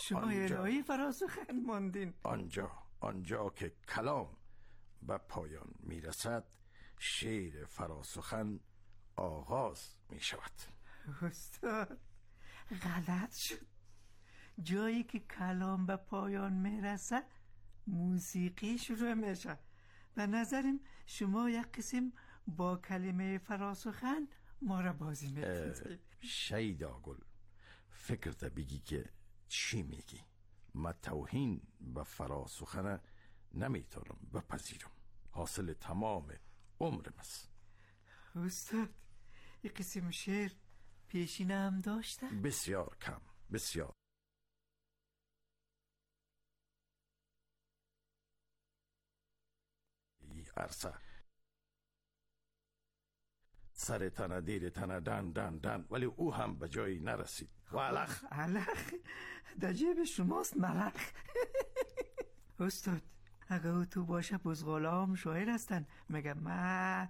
شما الهی فراسخن ماندین. آنجا که کلام به پایان میرسد شعر فراسخن آغاز می شود. استاد غلط شد. جایی که کلام به پایان میرسه موسیقی شروع میشه. به نظرم شما یک قسم با کلمه فراسخن ما را بازی میکنید. شیدا گل، فکرت بگی که چی میگی؟ من توهین به فراسخن نمیتونم بپذیرم. حاصل تمام عمرم است. استاد یک قسم شعر پیشینه هم داشته؟ بسیار کم، بسیار. عرصه سر تنه دیر تنه دن ولی او هم به جایی نرسید. و علخ در جیب شماست ملخ. استاد اگه او تو باشه بزغاله هم شاعر هستن، میگه ما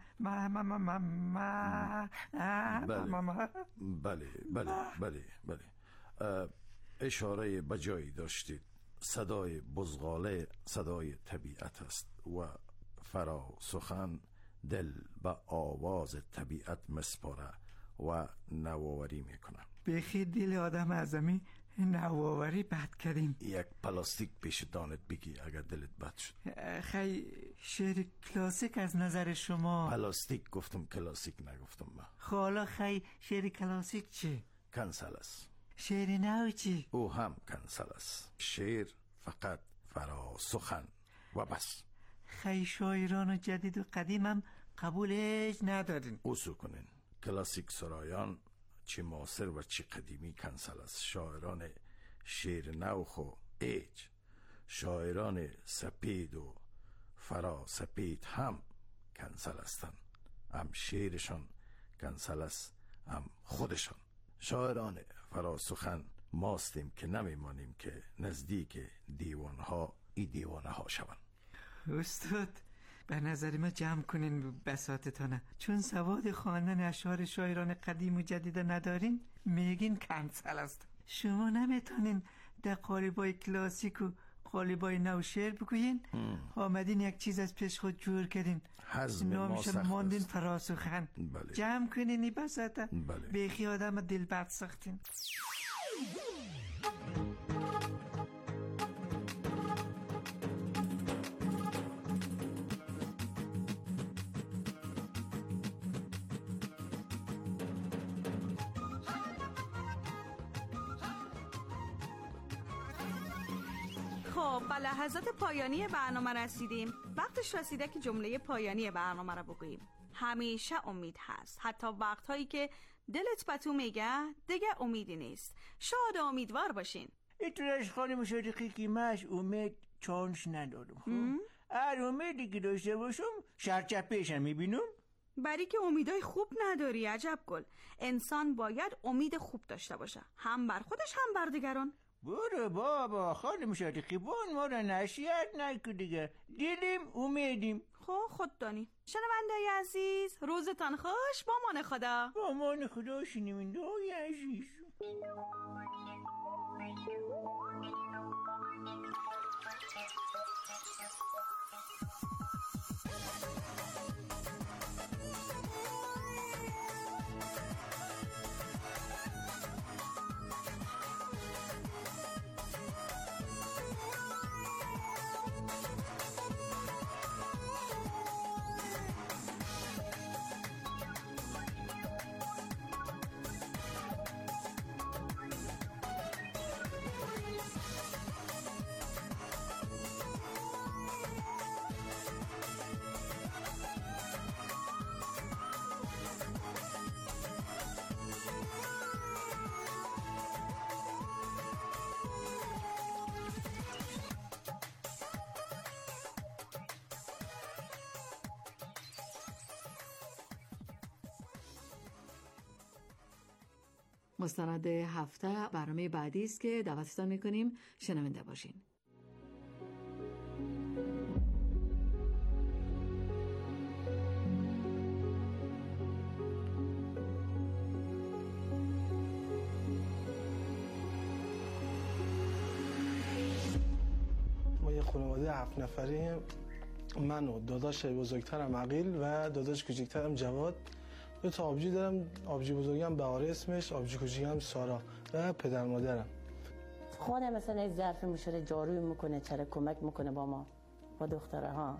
بله. اشاره به جایی داشتید. صدای بزغاله صدای طبیعت است و فراسخن دل به آواز طبیعت مسپاره و نوآوری میکنه. بخی دل آدم اعظمی نوآوری بد کردین. یک پلاستیک پیش دانت بگی اگر دلت بد شد. خی شعر کلاسیک از نظر شما؟ پلاستیک گفتم، کلاسیک نگفتم. ما حالا خی شعر کلاسیک چی؟ کنسل است. شعر نو چی؟ او هم کنسل است. شعر فقط فراسخن و بس. خی شاعران جدید و قدیم هم قبولش ندارین. اوسو کنین. کلاسیک سرایان چی معاصر و چی قدیمی کنسل است. شاعران شعر نو خو ایج، شاعران سپید و فرا سپید هم کنسل هستند. هم شعرشان کنسل است هم خودشان. شاعران فراسخن ماستیم که نمیمانیم که نزدیک دیوانها ای دیوانه ها شوند. استاد به نظر ما جمع کنین بساطتانه، چون سواد خواندن اشعار شاعران قدیم و جدید ندارین میگین کنسل است. شما نمیتونین در قالبای کلاسیک و قالبای نو شعر بگوین. آمدین یک چیز از پیش خود جور کردین، نامش ماندین فراسخن. جمع کنین بساطه. بیخی آدم دل بد ساختین. خب به لحظات پایانی برنامه رسیدیم. وقتش رسیده که جمله پایانی برنامه رو بگوییم. همیشه امید هست، حتی وقتهایی که دلت به تو میگه دیگه امیدی نیست. شاد و امیدوار باشین. ایتونش خانم صادقی که مش امید چانس ندارم. خب هر امیدی که داشته باشم شرچپیشم میبینم. برای که امیدای خوب نداری عجب گل. انسان باید امید خوب داشته باشه، هم بر خودش هم بر دیگران. برو بابا خانم صادقی بون ما رو نصیحت نکن دیگه. دیدیم امیدیم. خود دانی. شنونده عزیز روزتان خوش. با مان خدا. با مان خدا شنونده عزیز. مستند هفته برنامه بعدی است که دعوتتان میکنیم شنونده باشین. خانواده 7 نفری من و داداش بزرگترم عقیل و داداش کوچکترم جواد، 2 تا آبجی دارم. آبجی بزرگم بهاره اسمش، آبجی کوچیکم سارا و پدر مادرم. خانه مثلا یک ظرف میشه جارو میکنه، چرا کمک میکنه با ما با دختره ها.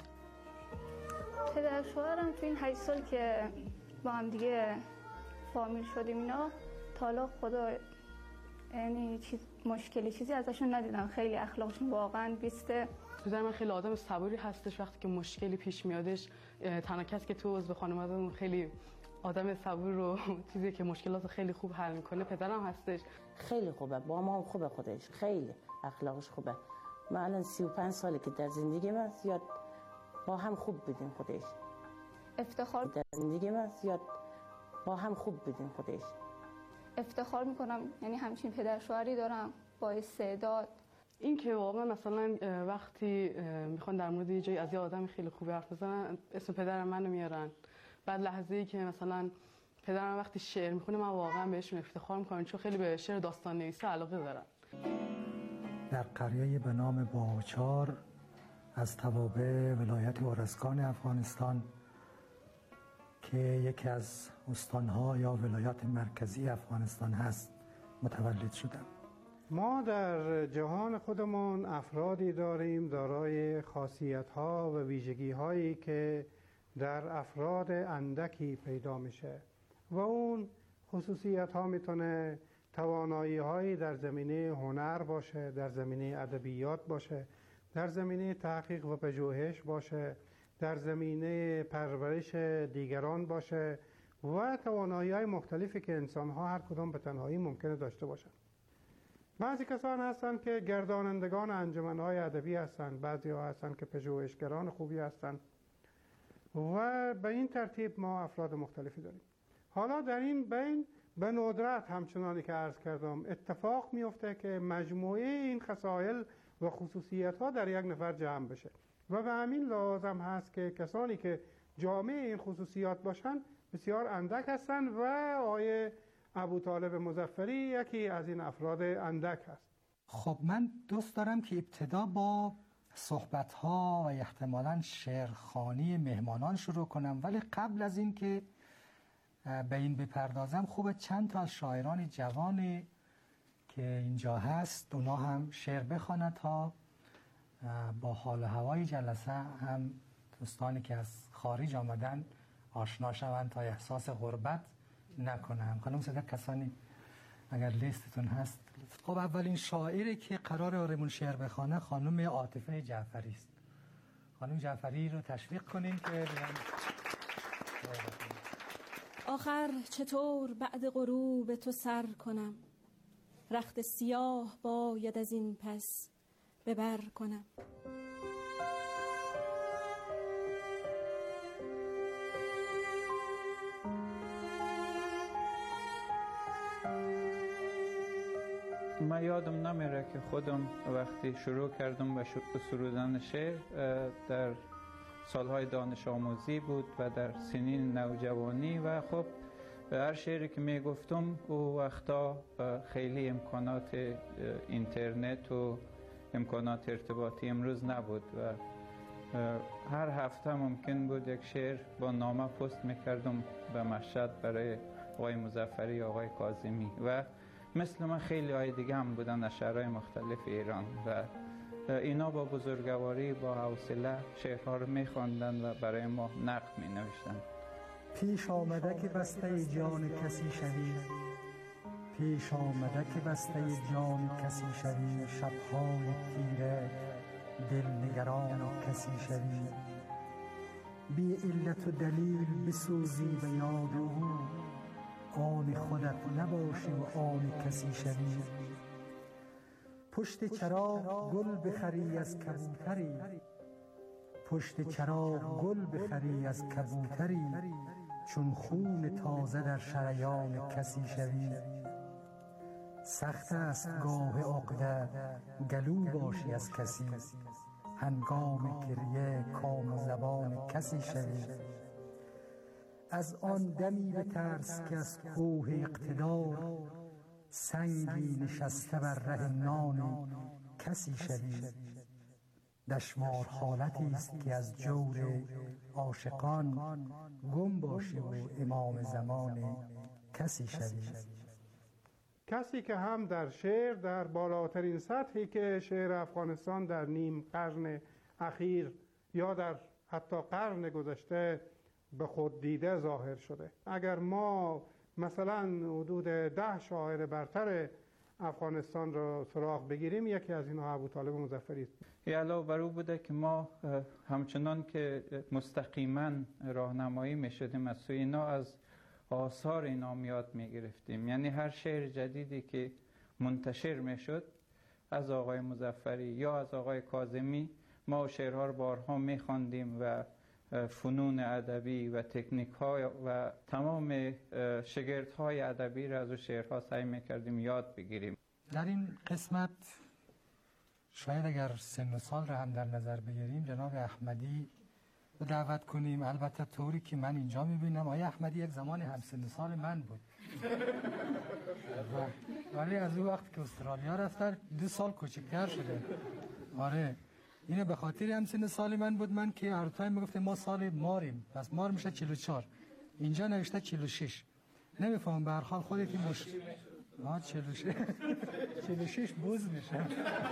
پدر شوهرم تو این 8 سال که با هم دیگه فامیل شدیم اینا تا حالا خدا یعنی چیزی ازشون ندیدم. خیلی اخلاقشون واقعا بیسته. پدر من خیلی آدم صبوری هستش. وقتی که مشکلی پیش میادش تنها کسی که تو عضو خانواده‌مون خیلی آدم صبور رو چیزی که مشکلات خیلی خوب حل میکنه پدرم هستش. خیلی خوبه، با ما هم خوبه، خودش خیلی اخلاقش خوبه. من الان 35 ساله که در زندگی من زیاد با هم خوب بودیم خودش. افتخار در زندگی من زیاد با هم خوب بودیم خودش. افتخار میکنم یعنی همچین پدر شوهری دارم با استعداد. این که واقعا مثلا وقتی میخوان در مورد یه جایی از یه آدم خیلی خوب حرف بزنن اسم پدر منو میارن، بعد لحظه‌ای که مثلا پدرم وقتی شعر میخونه من واقعا بهشون افتخار میکنم چون خیلی به شعر داستان نویسی علاقه دارم. در قریه‌ای به نام باغچار از توابع ولایت ارزگان افغانستان که یکی از استان‌ها یا ولایات مرکزی افغانستان هست متولد شدم. ما در جهان خودمون افرادی داریم دارای خاصیت‌ها و ویژگی‌هایی که در افراد اندکی پیدا میشه و اون خصوصیت‌ها میتونه توانایی‌هایی در زمینه هنر باشه، در زمینه ادبیات باشه، در زمینه تحقیق و پژوهش باشه، در زمینه پرورش دیگران باشه و توانایی‌های مختلفی که انسان‌ها هر کدام به تنهایی ممکنه داشته باشن. بعضی کسان هستن که گردانندگان انجمن‌های ادبی هستن، بعضی‌ها هستن که پژوهشگران خوبی هستن و به این ترتیب ما افراد مختلفی داریم. حالا در این بین به ندرت همچنانی که عرض کردم اتفاق میفته که مجموعه این خصایل و خصوصیت‌ها در یک نفر جمع بشه و به همین لازم هست که کسانی که جامع این خصوصیات باشن بسیار اندک هستن و آقای ابوطالب مظفری یکی از این افراد اندک هست. خب من دوست دارم که ابتدا با صحبت‌ها و احتمالاً شعرخوانی مهمانان شروع کنم، ولی قبل از این که به این بپردازم خوبه چند تا از شاعران جوانی که اینجا هست اونا هم شعر بخوانند تا با حال و هوای جلسه هم دوستانی که از خارج آمدن آشنا شوند تا احساس غربت نکنم. خانم صدا کسانی اگر لیستتون هست. خب اولین شاعری که قرار آرمون شعر بخوانه خانم عاطفه جعفری است. خانم جعفری رو تشویق کنیم که آخر چطور بعد غروب تو سر کنم، رخت سیاه باید از این پس ببر کنم. من یادم نمیره که خودم وقتی شروع کردم به سرودن شعر در سالهای دانش آموزی بود و در سنین نوجوانی و خب هر شعری که میگفتم او وقتا خیلی امکانات اینترنت و امکانات ارتباطی امروز نبود و هر هفته ممکن بود یک شعر با نامه پست میکردم به مشهد برای آقای مظفری یا آقای کاظمی و مثل من خیلی های دیگه هم بودن از شهرهای مختلف ایران و اینا با بزرگواری با حوصله شعرها رو میخواندن و برای ما نقد می نوشتن. پیش آمده که بسته جان کسی شوی، پیش آمده که بسته جان کسی شوی، شبهای تیره دل نگران کسی شوی، بی علت و دلیل بسوزی به یاد او، آن خودت نباشی و آن کسی شوی. پشت چراغ گل بخری از کبوتری، پشت چراغ گل بخری از کبوتری، چون خون تازه در شریان کسی شوی. سخت است گاه عقده گلو باشی از کسی، هنگام گریه کام و زبان کسی شوی. از آن دمی بترس که از کوه اقتدار، سنگی نشسته بر ره نان کسی شوی. دشوار حالتی است که از جور عاشقان گم باشی و امام زمان کسی شوی. کسی که هم در شعر در بالاترین سطحی که شعر افغانستان در نیم قرن اخیر یا در حتی قرن گذشته به خود دیده ظاهر شده. اگر ما مثلا حدود 10 شاعر برتر افغانستان را سراغ بگیریم، یکی از اینها ابوطالب مظفری است. علاوه بر او بوده که ما همچنان که مستقیما راهنمایی می‌شدیم از سوی اینا، از آثار اینا یاد می‌گرفتیم. یعنی هر شعر جدیدی که منتشر می‌شد از آقای مظفری یا از آقای کاظمی، ما شعرها رو بارها می‌خواندیم و فنون ادبی و تکنیک‌ها و تمام شگردهای ادبی را از او شعرها سعی می‌کردیم یاد بگیریم. در این قسمت شاید اگر سن و سال را هم در نظر بگیریم جناب احمدی رو دعوت کنیم. البته طوری که من اینجا می‌بینم آقای احمدی یک زمانی هم سن و سال من بود ولی از اون وقت که استرالیا رفتن 2 سال کوچکتر شده. آره اینه به خاطر هم سن سال من بود. من که هر تایم میگفتم ما سال ماریم، پس مار میشه 44، اینجا نوشته 46. نمیفهم به هر حال خودت این مشت 46 بوز میشه.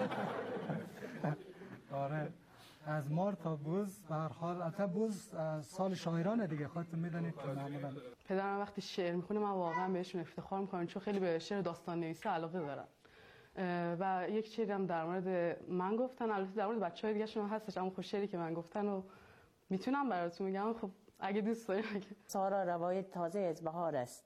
آره از مار تا بوز به هر حال. البته بوز سال شاعرانه دیگه، خودتون میدونید که معمولا پدرم وقتی شعر میخونه من واقعا بهشون افتخار میکنم، چون خیلی به شعر داستان نویسی علاقه دارم. و یک شعری هم در مورد من گفتن، البته در مورد بچه‌های دیگه شون هستش، اما خب شعری که من گفتن رو میتونم براتون بگم. خب اگه دوست دارید. سارا روایت تازه از بهار است.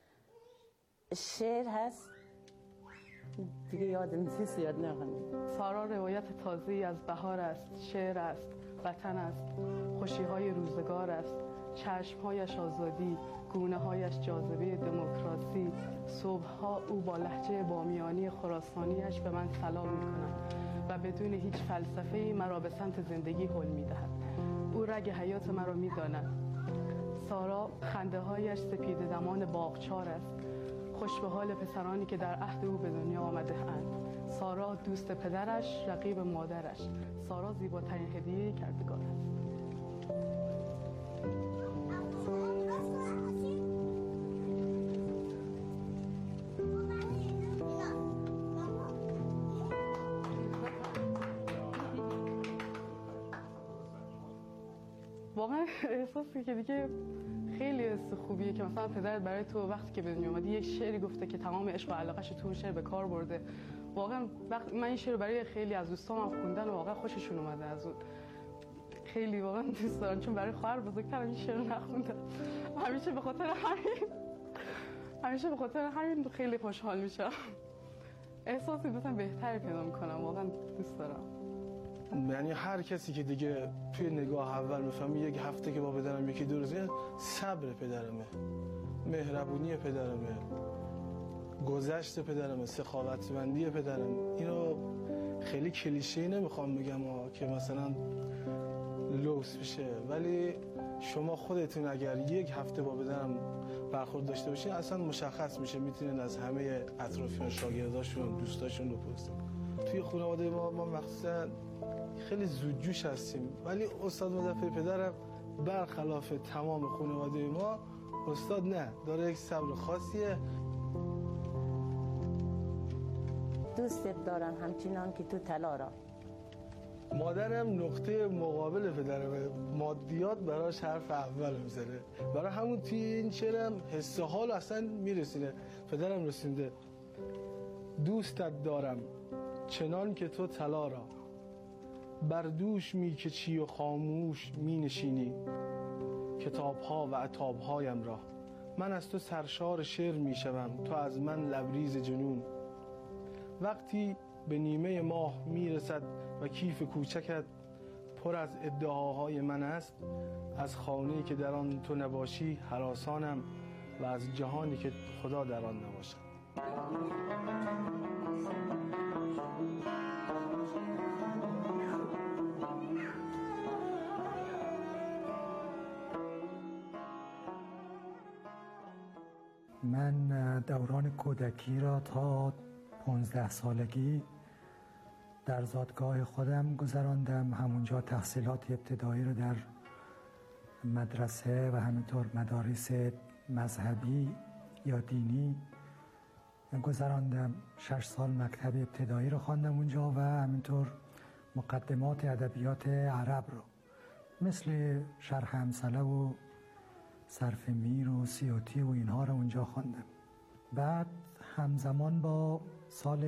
شعر هست دیگه یادم نیست، یاد نمی‌کنم. سارا روایت تازه از بهار است، شعر است، وطن است، خوشی‌های روزگار است، چشم‌هایش آزادی، گونه‌هایش جاذبه دموکراسی. صبح‌ها او با لهجه بامیانی خراسانیش به من سلام می‌کند و بدون هیچ فلسفه‌ای مرا به سمت زندگی هل می‌دهد. او رگ حیات مرا می‌داند. سارا خنده‌هایش سپید دمان باغچار است، خوش به حال پسرانی که در عهد او به دنیا آمده اند. سارا دوست پدرش، رقیب مادرش. سارا زیباترین هدیه کردگار است. واقعا احساسی که دیگه خیلی خوبیه که مثلا پدرت برای تو وقتی که به دنیا اومدی یک شعری گفته که تمام عشق و علاقه‌اش تو اون شعر به کار برده. واقعا من این شعر برای خیلی از دوستانم خوندن و واقعا خوششون اومده از اون. خیلی واقعا دوست دارم، چون برای خواهر بزرگترم این شعر نخوندم. همیشه به خاطر همین خیلی خوشحال میشم. احساسی مثلا بهتری پیدا میکنم. واقعا دوست دارم. یعنی هر کسی که دیگه توی نگاه اول میفهمی یک هفته که با پدرم یکی دو روزه، صبر پدرمه، مهربونی پدرمه، گذشت پدرمه، سخاوتمندی پدرم. اینو خیلی کلیشه‌ای نمیخوام بگم که مثلا لوس بشه، ولی شما خودتون اگر یک هفته با پدرم برخورد داشته باشین اصلا مشخص میشه، میتونین از همه اطرافیان، شاگرداشون، دوستاشون بپرسین. توی خانواده ما مخصوصا خیلی زودجوش هستیم، ولی استاد مظفری پدرم برخلاف تمام خانواده ما استاد نه، داره یک صبر خاصیه. دوستت دارم همچنان که تو طلا را. مادرم نقطه مقابل پدرمه، مادیات براش حرف اول میذاره، برای همون توی این شعرم حس حال اصلا میرسینه. پدرم رسونده دوستت دارم چنان که تو طلا را، بر دوش میکشی و خاموش مینشینی کتابها و عتابهایم را. من از تو سرشار شعر میشوم، تو از من لبریز جنون. وقتی به نیمه ماه میرسد و کیف کوچکت پر از ادعاهای من است، از خانه‌ای که در آن تو نباشی هراسانم و از جهانی که خدا در آن نباشد. من دوران کودکی را تا 15 سالگی در زادگاه خودم گذراندم. همونجا تحصیلات ابتدایی رو در مدرسه و همینطور مدارس مذهبی یا دینی گذراندم. 6 سال مکتب ابتدایی رو خواندم اونجا و همینطور مقدمات ادبیات عرب رو مثل شرح امثله و صرف میر و سیوطی و اینها رو اونجا خواندم. بعد همزمان با سال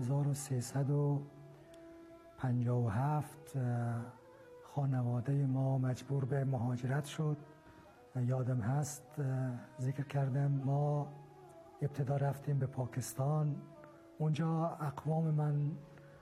1357 خانواده ما مجبور به مهاجرت شد. یادم هست ذکر کردم ما ابتدا رفتیم به پاکستان. اونجا اقوام من،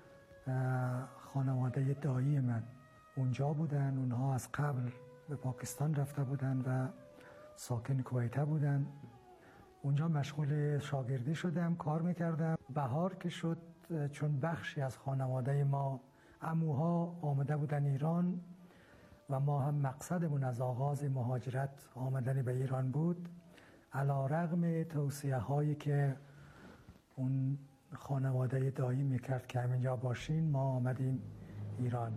خانواده دایی من اونجا بودن. اونها از قبل به پاکستان رفته بودن و ساکن کویته بودن. اونجا مشغول شاگردی شدم، کار میکردم. بهار که شد، چون بخشی از خانواده ما عموها آمده بودن ایران و ما هم مقصدمون از آغاز مهاجرت آمدن به ایران بود، علی رغم توصیه هایی که اون خانواده دایی میکرد که همینجا باشین، ما آمدیم ایران.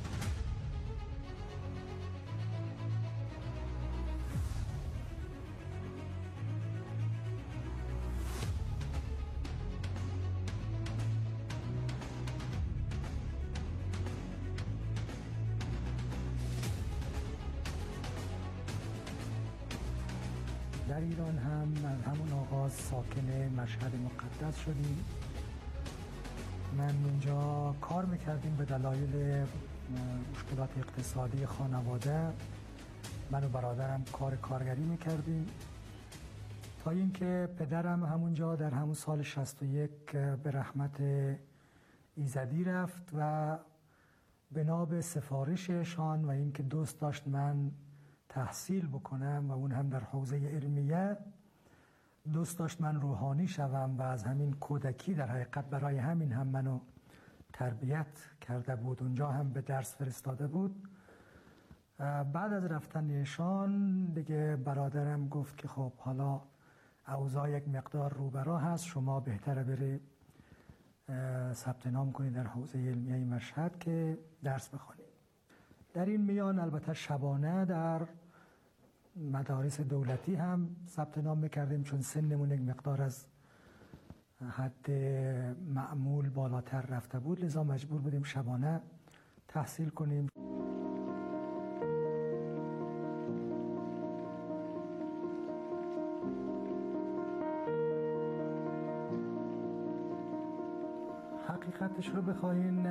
در ایران هم از همون آغاز ساکن مشهد مقدس شدیم. من اونجا کار میکردیم به دلایل مشکلات اقتصادی خانواده. من و برادرم کار کارگری میکردیم تا اینکه پدرم همونجا در همون سال 61 به رحمت ایزدی رفت و بنا به سفارششان و اینکه دوست داشت من تحصیل بکنم و اون هم در حوزه علمیه، دوست داشت من روحانی شوم و از همین کودکی در حقیقت برای همین هم منو تربیت کرده بود. اونجا هم به درس فرستاده بود. بعد از رفتن ایشان دیگه برادرم گفت که خب حالا اوضاع یک مقدار روبرا هست، شما بهتره بری ثبت نام کنید در حوزه علمیه مشهد که درس بخونید. در این میان البته شبانه در مدارس دولتی هم ثبت نام میکردیم، چون سنمون یک مقدار از حد معمول بالاتر رفته بود، لذا مجبور بودیم شبانه تحصیل کنیم. حقیقتش رو بخواین،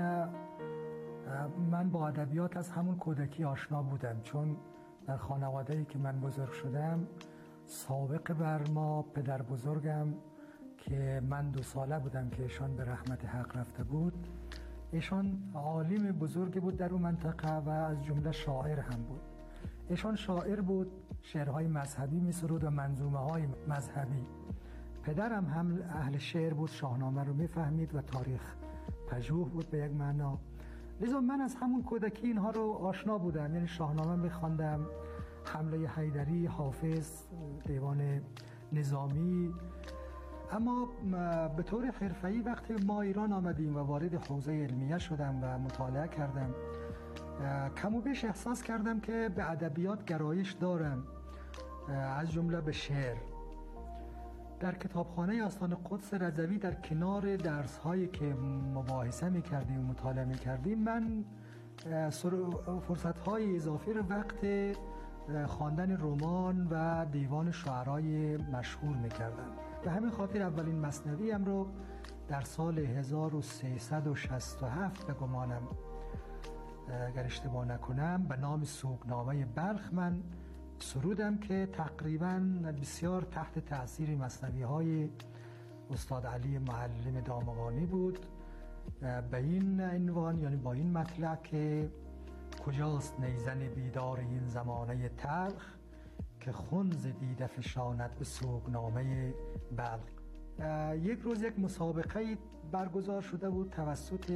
من با ادبیات از همون کودکی آشنا بودم، چون در خانواده‌ای که من بزرگ شدم سابق بر ما پدر بزرگم که من 2 ساله بودم که ایشان به رحمت حق رفته بود، ایشان عالم بزرگی بود در اون منطقه و از جمله شاعر هم بود. ایشان شاعر بود، شعرهای مذهبی می‌سرود و منظومه‌های مذهبی. پدرم هم اهل شعر بود، شاهنامه رو میفهمید و تاریخ پژوه بود به یک معنا. لذا من از همون کودکی اینها رو آشنا بودم، یعنی شاهنامه میخواندم، حمله حیدری، حافظ، دیوان نظامی. اما به طور حرفه‌ای وقتی ما ایران آمدیم و وارد حوزه علمیه شدم و مطالعه کردم، کم و بیش احساس کردم که به ادبیات گرایش دارم، از جمله به شعر. در کتابخانه آستان قدس رضوی در کنار درس‌هایی که مباحثه می‌کردیم و مطالعه می‌کردیم، من فرصت‌های اضافی رو وقت خواندن رمان و دیوان شعرای مشهور می‌کردم. به همین خاطر اولین مثنویم رو در سال 1367 به گمانم، اگر اشتباه نکنم، به نام سوگنامه بلخ من سرودم که تقریباً بسیار تحت تأثیر مثنوی‌های استاد علی معلم دامغانی بود، به این عنوان، یعنی با این مطلع که کجاست نیزن بیدار این زمانه تلخ، که خنز دیده فشاند به سوگنامه بلخ. یک روز یک مسابقه برگزار شده بود توسط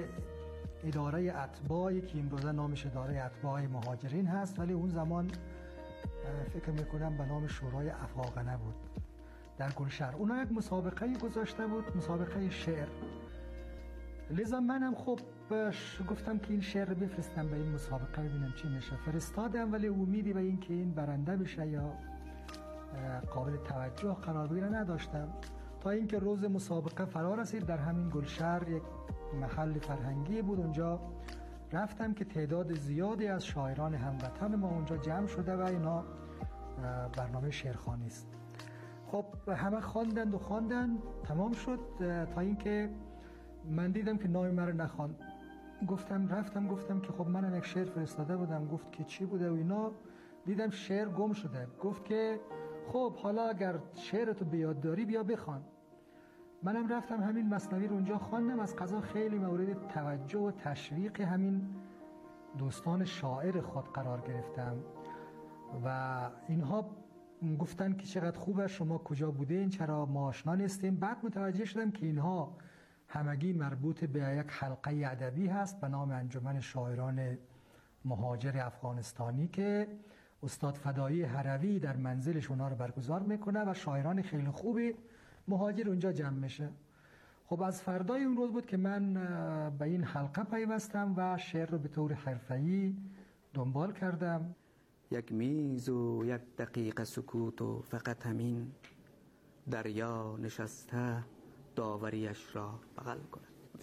اداره اتباعی که امروزه نامش اداره اتباع مهاجرین هست، ولی اون زمان فکر میکنم به نام شورای افاقنه بود، در گلشهر. اونا یک مسابقه گذاشته بود، مسابقه شعر. لذا منم خب گفتم که این شعر رو بفرستم به این مسابقه ببینم چی میشه. فرستادم ولی امیدی به این که این برنده بشه یا قابل توجه قرار بگیره نداشتم، تا اینکه روز مسابقه فرا رسید. در همین گلشهر یک محل فرهنگی بود، اونجا رفتم که تعداد زیادی از شاعران هموطن ما اونجا جمع شده و اینا برنامه شعرخوانی است. خب همه خواندن تمام شد، تا اینکه من دیدم که نام من رو نخواند. رفتم که خب منم یک شعر فرستاده بودم. گفت که چی بوده و اینا. دیدم شعر گم شده. گفت که خب حالا اگر شعرتو بیاد داری بیا بخوان. منم رفتم همین مثنوی رو اونجا خواندم. از قضا خیلی مورد توجه و تشویق همین دوستان شاعر خود قرار گرفتم و اینها گفتن که چقدر خوبه، شما کجا بودین، چرا ما آشنا نیستیم. بعد متوجه شدم که اینها همگی مربوط به یک حلقه ادبی هست به نام انجمن شاعران مهاجر افغانستانی که استاد فدایی هروی در منزلش اونها رو برگزار میکنه و شاعران خیلی خوبی مهاجر اونجا جمع میشه. خب از فردای اون روز بود که من به این حلقه پیوستم و شعر رو به طور حرفه‌ای دنبال کردم. یک میز و یک دقیقه سکوت و فقط همین دریا نشسته داوریش را بغل کند.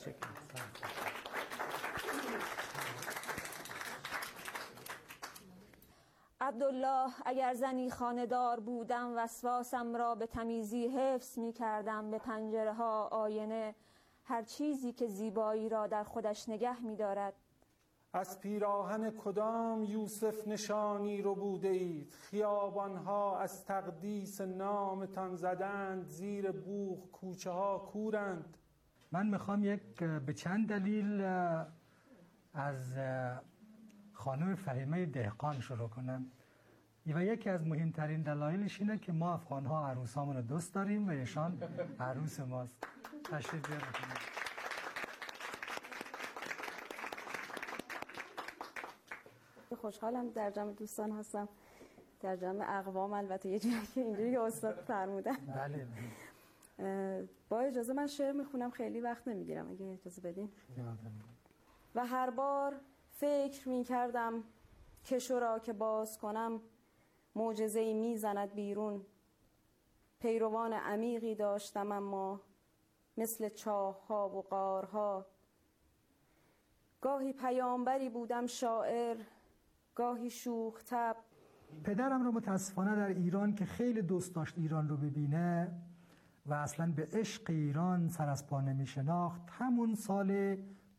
عبدالله اگر زنی خانه‌دار بودم وسواسم را به تمیزی حفظ می کردم. به پنجره ها آینه، هر چیزی که زیبایی را در خودش نگه می دارد. از پیراهن کدام یوسف نشانی رو بوده اید؟ خیابانها از تقدیس نامتان زدند، زیر بوق کوچه ها کورند. من میخوام به چند دلیل از خانم فهیمه دهقان شروع کنم و یکی از مهمترین دلایلش اینه که ما افغان‌ها عروسامون رو دوست داریم و ایشان عروس ماست. تشریف بیارید. خوشحالم در جمع دوستان هستم، در جمع اقوام، البته یه جوری که اینجوری که استاد فرمودن. بله. با اجازه من شعر میخونم، خیلی وقت نمیگیرم اگه اجازه بدین. و هر بار فکر میکردم که شورا که باز کنم معجزه‌ای میزند بیرون. پیروان عمیقی داشتم اما مثل چاه‌ها و غارها. گاهی پیامبری بودم شاعر، گاهی شوخ طبع. پدرم رو متاسفانه در ایران که خیلی دوست داشت ایران رو ببینه و اصلا به عشق ایران سر از پا نمی شناخت، همون سال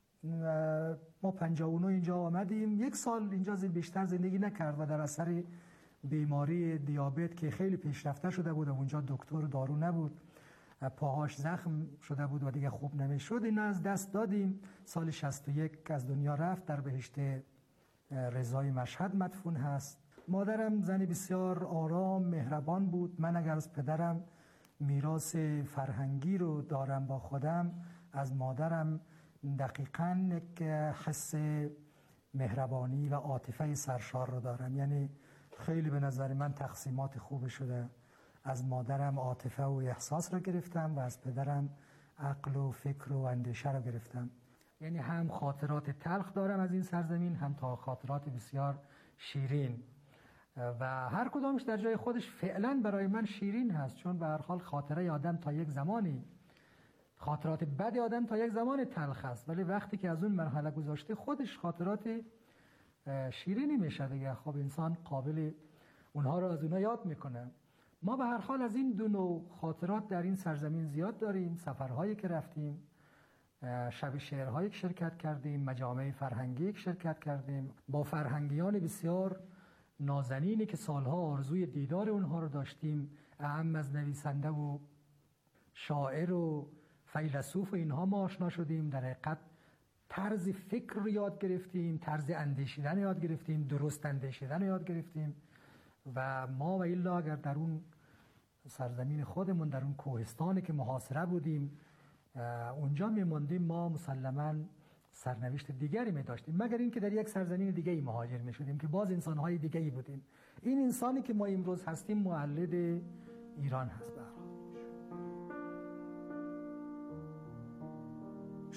ما 59 اینجا آمدیم، یک سال اینجا بیشتر زندگی نکرد و در اثر بیماری دیابت که خیلی پیشرفته شده بود و اونجا دکتر دارو نبود، پاهاش زخم شده بود و دیگه خوب نمیشد، این از دست دادیم. سال 61 از دنیا رفت، در بهشت رضای مشهد مدفون هست. مادرم زنی بسیار آرام مهربان بود. من اگر از پدرم میراث فرهنگی رو دارم با خودم، از مادرم دقیقاً یک حس مهربانی و عاطفه سرشار رو دارم. یعنی خیلی به نظر من تقسیمات خوب شده. از مادرم عاطفه و احساس رو گرفتم و از پدرم عقل و فکر و اندیشه رو گرفتم. یعنی هم خاطرات تلخ دارم از این سرزمین، هم تا خاطرات بسیار شیرین و هر کدامش در جای خودش فعلا برای من شیرین هست، چون به هر حال خاطره آدم تا یک زمانی، خاطرات بد آدم تا یک زمان تلخ است، ولی وقتی که از اون مرحله گذاشته خودش خاطرات شیرینی میشه دیگه. خب انسان قابل اونها رو از اونها یاد میکنه. ما به هر حال از این دو نوع خاطرات در این سرزمین زیاد داریم. سفرهایی که رفتیم، شب شعرهایی که شرکت کردیم، مجامع فرهنگی که شرکت کردیم، با فرهنگیان بسیار نازنینی که سالها آرزوی دیدار اونها رو داشتیم، اهم از نویسنده و شاعر و فیلسوف و اینها ما آشنا شدیم. در حقیقت طرز فکر رو یاد گرفتیم، طرز اندیشیدن یاد گرفتیم، درست اندیشیدن یاد گرفتیم و ما و الا اگر در اون سرزمین خودمون، در اون کوهستانی که محاصره بودیم اونجا میموندیم، ما مسلماً سرنوشت دیگری می داشتیم، مگر اینکه در یک سرزمین دیگه ای مهاجر می شدیم که باز انسان‌های دیگه ای بودیم. این انسانی که ما امروز هستیم مولد ایران هست.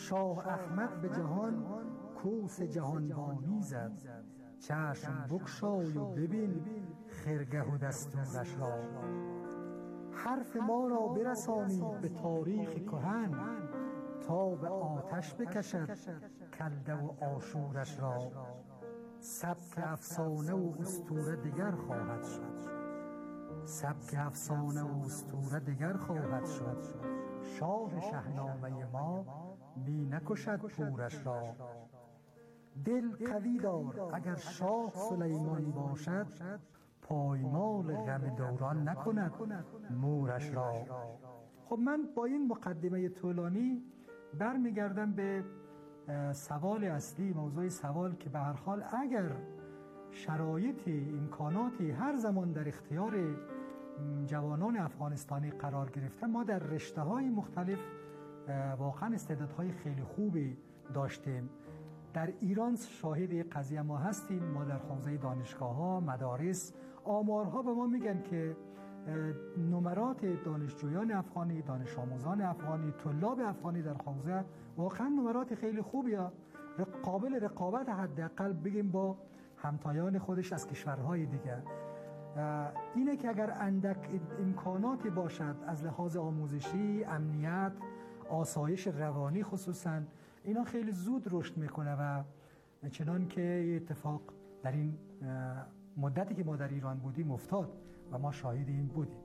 شاه احمد به جهان کوس جهانبانی زد. چشم بگشای و ببین خرگه و دستورش را. حرف ما را برسانید به تاریخ کهن، تا به آتش بکشد کلده و آشورش را. سبک افسانه و اسطوره دگر خواهد شد، سبک افسانه و اسطوره دگر خواهد شد. شاه شاهنامه ما می نکشد پورش را. دل قوی دار اگر شاه سلیمان باشد، پایمال غم دوران نکند مورش را. خب من با این مقدمه طولانی برمیگردم به سوال اصلی، موضوع سوال که به هر حال اگر شرایطی، امکاناتی هر زمان در اختیار جوانان افغانستانی قرار گرفته، ما در رشته‌های مختلف واقعا استعدادهای خیلی خوبی داشتیم. در ایران شاهد قضیه ما هستیم. ما در حوزه دانشگاه‌ها، مدارس، آمارها به ما میگن که نمرات دانشجویان افغانی، دانش آموزان افغانی، طلاب افغانی در حوزه واقعا نمرات خیلی خوبیه، قابل رقابت حداقل بگیم با همتایان خودش از کشورهای دیگه. اینه که اگر اندک امکاناتی باشد از لحاظ آموزشی، امنیت، آسایش روانی خصوصا، اینا خیلی زود رشد میکنه و چنان که اتفاق در این مدتی که ما در ایران بودیم افتاد و ما شاهد این بودیم.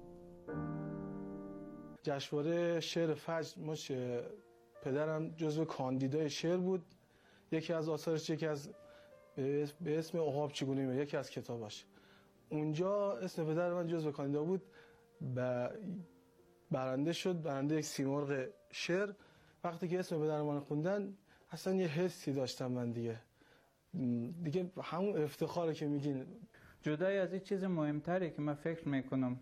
جشنواره شعر فجر، ما پدرم جزو کاندیدای شعر بود. یکی از آثارش به اسم عقاب چگونه میره، یکی از کتاباش. اونجا اسم پدر من جزو کاندیدا بود، برنده شد، برنده یک سیمرغ شعر. وقتی که اسم پدر من خوندن اصلا یه حسی داشتم من دیگه همون افتخاره که میگین. جدای از این چیز مهمتری که من فکر میکنم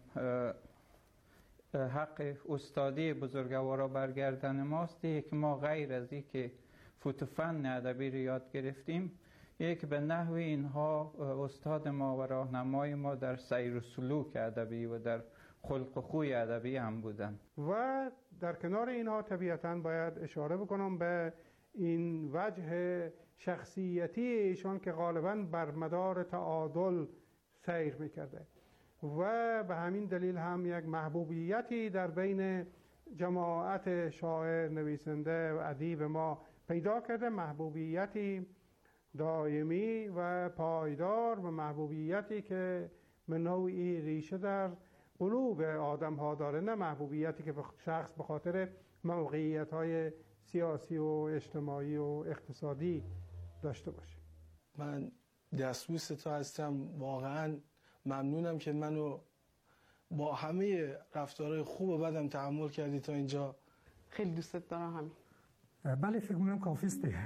حق استادی بزرگوارا برگردن ماست، که ما غیر از این که فوت فن ادبی رو یاد گرفتیم، یک به نحو اینها استاد ما و راهنمای ما در سیر و سلوک ادبی و در خلق و خوی ادبی هم بودن. و در کنار اینها طبیعتاً باید اشاره بکنم به این وجه شخصیتی ایشان که غالباً بر مدار تعادل سیر میکرده و به همین دلیل هم یک محبوبیتی در بین جماعت شاعر، نویسنده و ادیب ما پیدا کرده، محبوبیتی دائمی و پایدار و محبوبیتی که به نوعی ریشه در قلوب آدم ها داره، نه محبوبیتی که شخص به خاطر موقعیت های سیاسی و اجتماعی و اقتصادی داشته باشه. من دستبوس تو هستم، واقعا ممنونم که منو با همه رفتارهای خوب و بدم تحمل کردی تا اینجا. خیلی دوستت دارم. همین. بله فکر می‌کنم کافی است دیگه.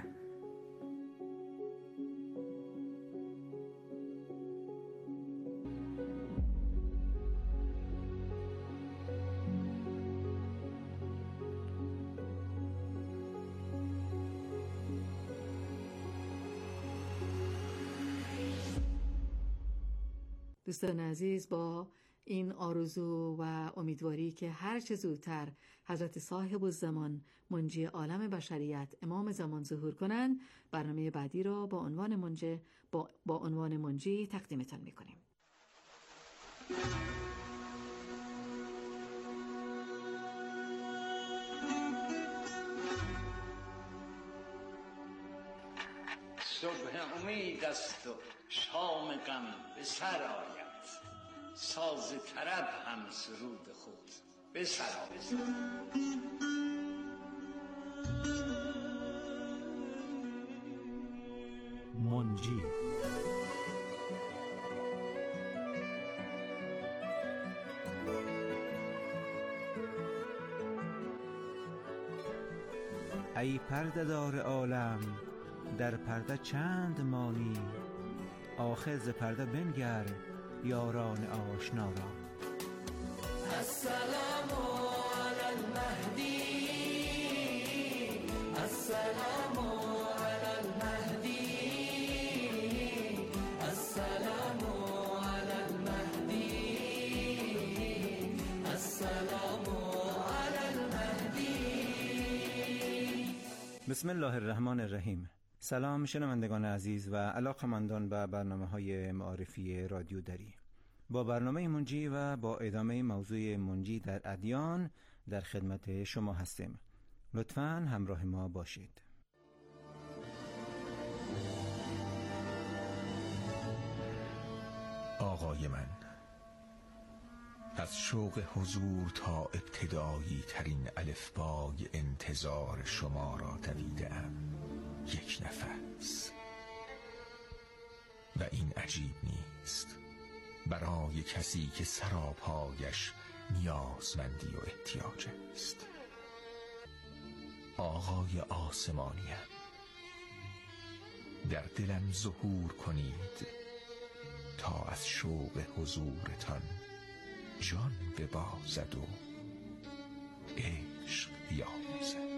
دوستان عزیز، با این آرزو و امیدواری که هر چه زودتر حضرت صاحب الزمان منجی عالم بشریت امام زمان ظهور کنند، برنامه بعدی را با عنوان منجی تقدیمتان میکنیم. صبح امید است و شام غم به سر آید، ساز طرب هم سرود خود به سر آید. منجی ای پرده دار عالم، در پرده چند مانی، آخر ز پرده بنگر یاران آشنا را. السلام علی المهدی، السلام علی المهدی، السلام علی المهدی، السلام علی المهدی. بسم الله الرحمن الرحیم. سلام شنوندگان عزیز و علاقه‌مندان به برنامه‌های معارفی رادیو دری. با برنامه منجی و با ادامه موضوع منجی در ادیان در خدمت شما هستیم. لطفاً همراه ما باشید. آقای من، از شوق حضور تا ابتدایی ترین الفبای انتظار شما را دویده‌ام یک نفس. و این عجیب نیست برای کسی که سراپایش نیازمندی و احتیاج است. آقای آسمانیم، در دلم ظهور کنید تا از شوق حضورتان جان ببازد و عشق بیاموزد.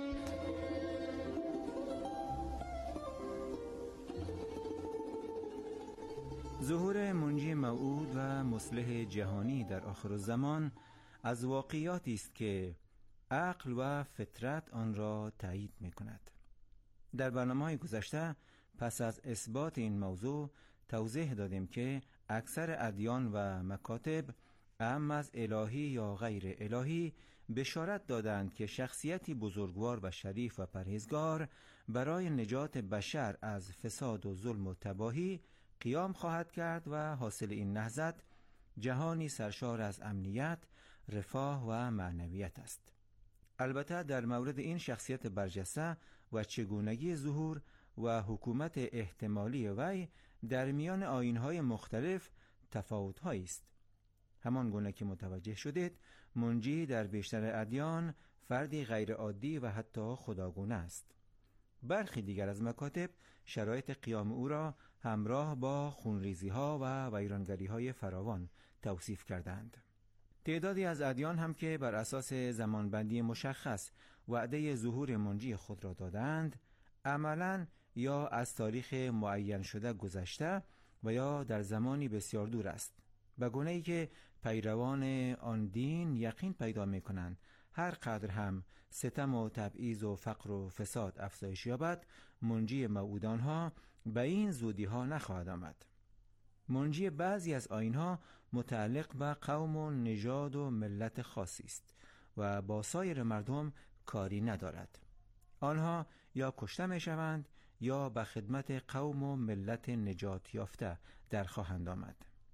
ظهور منجی موعود و مصلح جهانی در آخر الزمان از واقعیاتی است که عقل و فطرت آن را تایید می کند. در برنامه‌های گذشته پس از اثبات این موضوع توضیح دادیم که اکثر ادیان و مکاتب اعم از الهی یا غیر الهی بشارت دادند که شخصیتی بزرگوار و شریف و پرهیزگار برای نجات بشر از فساد و ظلم و تباهی قیام خواهد کرد و حاصل این نهضت جهانی سرشار از امنیت، رفاه و معنویت است. البته در مورد این شخصیت برجسته و چگونگی ظهور و حکومت احتمالی وی در میان آیین‌های مختلف تفاوت‌هایی است. همان گونه که متوجه شدید، منجی در بیشتر ادیان فردی غیر عادی و حتی خداگونه است. برخی دیگر از مکاتب شرایط قیام او را همراه با خونریزی‌ها و ویرانگری‌های فراوان توصیف کردند. تعدادی از ادیان هم که بر اساس زمانبندی مشخص وعده ظهور منجی خود را دادند، عملاً یا از تاریخ معین شده گذشته و یا در زمانی بسیار دور است، به گونه‌ای که پیروان آن دین یقین پیدا می‌کنند هر قدر هم ستم و تبعیض و فقر و فساد افزایش یابد، منجی موعودانها به این زودی‌ها نخواهد آمد. منجی بعضی از آیین‌ها متعلق به قوم و نژاد و ملت خاصی است و با سایر مردم کاری ندارد. آنها یا کشته می‌شوند یا به خدمت قوم و ملت نجات یافته در خواهند آمد.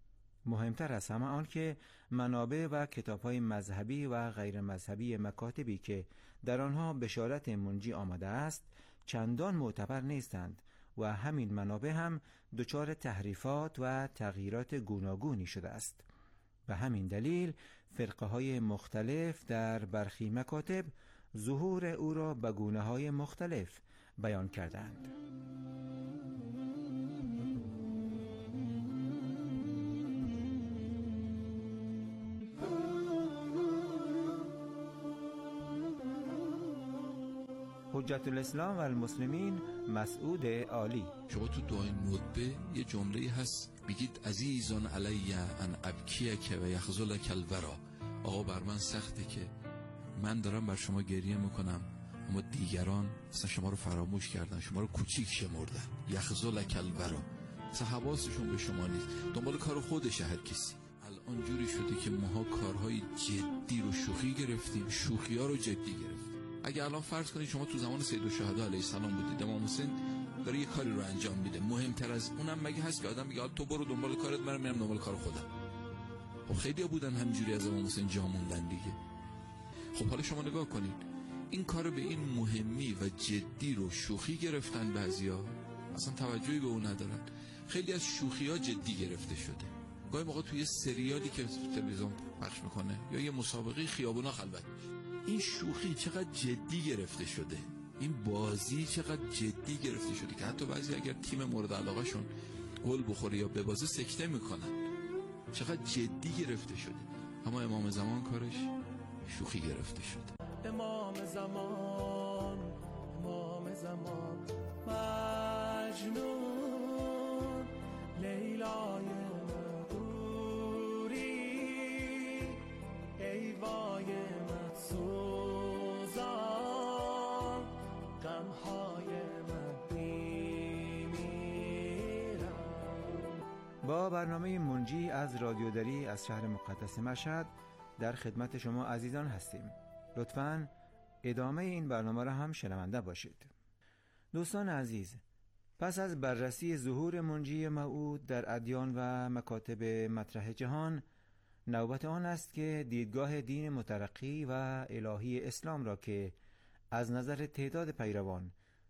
مهمتر از همه آن که منابع و کتاب‌های مذهبی و غیر مذهبی مکاتبی که در آنها بشارت منجی آمده است چندان معتبر نیستند و همین منابع هم دچار تحریفات و تغییرات گوناگونی شده است. به همین دلیل فرقه‌های مختلف در برخی مکاتب ظهور او را به گونه‌های مختلف بیان کردند. حجت الاسلام و المسلمین مسعود عالی: شما تو دعای ندبه یه جمله هست میگید عزیزان علی ان ابکیک و یخذلک الورا. آقا بر من سخته که من دارم بر شما گریه میکنم اما دیگران مثلا شما رو فراموش کردن، شما رو کوچیک شمردن. یخذلک الورا، مثلا حواسشون به شما نیست، دنبال کار خودشه هر کسی. الان جوری شده که ماها کارهای جدی رو شوخی گرفتیم، شوخی ها رو جدی گرفتیم. اگه الان فرض کنید شما تو زمان سید الشهدا علیه السلام بودید، امام حسین داره یه کاری رو انجام میده، مهمتر از اونم مگه هست که آدم میگه تو برو دنبال کارت، منم میرم دنبال کار خودم؟ خب خیلی‌ها بودن همینجوری از امام حسین جا موندن دیگه. خب حالا شما نگاه کنید، این کار به این مهمی و جدی رو شوخی گرفتن بعضیا، اصلا توجهی به اون ندارن. خیلی از شوخی‌ها جدی گرفته شده. گاهی موقع توی سریالی که تلویزیون پخش میکنه یا یه مسابقه خیابونا خلوت میشه، این شوخی چقدر جدی گرفته شده، این بازی چقدر جدی گرفته شده که حتی بعضی اگر تیم مورد علاقه شون گل بخوره یا ببازه سکته میکنن. چقدر جدی گرفته شده. اما امام زمان کارش شوخی گرفته شده. امام زمان مجنون، لیلای مدوری، ای وای مدسوزان، غمهای با برنامه منجی از رادیو دری از شهر مقدس مشهد در خدمت شما عزیزان هستیم. لطفاً ادامه این برنامه را هم شنونده باشید. دوستان عزیز، پس از بررسی ظهور منجی موعود در ادیان و مکاتب مطرح جهان، نوبت آن است که دیدگاه دین مترقی و الهی اسلام را که از نظر تعداد پیروان